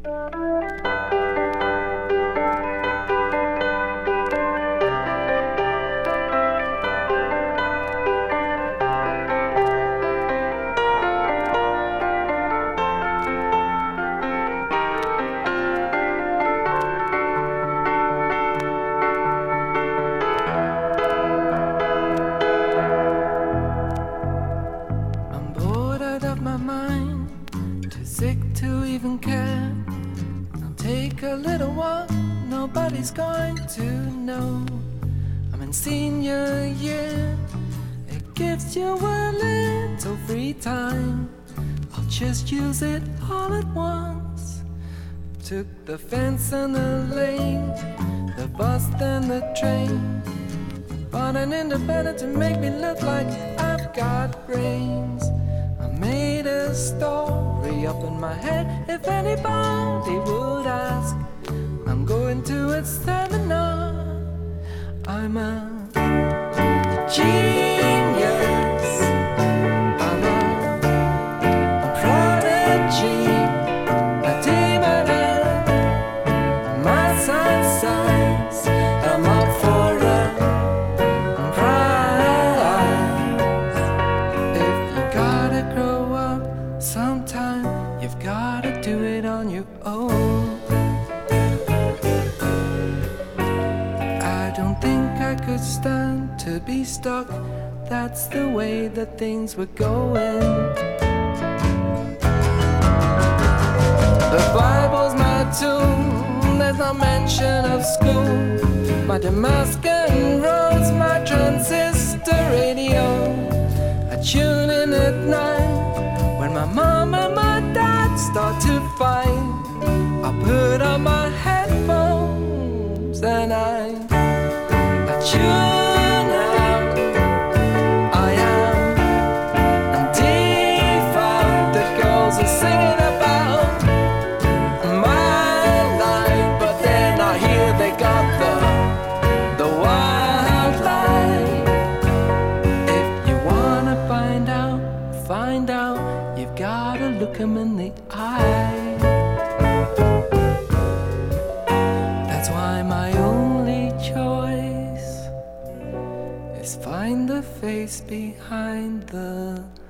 A little while, nobody's going to know. I'm in senior year, it gives you a little free time. I'll just use it all at once. Took the fence and the lane, the bus then the train. Bought an independent to make me look like I've got brains. I made a story up in my head, if anybody would ask. I'm going to a seminar. I'm a genius. I'm a prodigy, a demon of my size. I'm up for a prize. If you gotta grow up sometime, you've gotta do it on your own. I could stand to be stuck. That's the way that things were going. The Bible's my tomb, there's no mention of school. My Damascus roads, my transistor radio. I tune in at night when my mom and my dad start to fight. I put on my headphones and I tune out. I am devout. The girls are singing about my life, but then I hear they got the wildlife. If you wanna find out, you've gotta look 'em in the eye. That's why my only choice is find the face behind the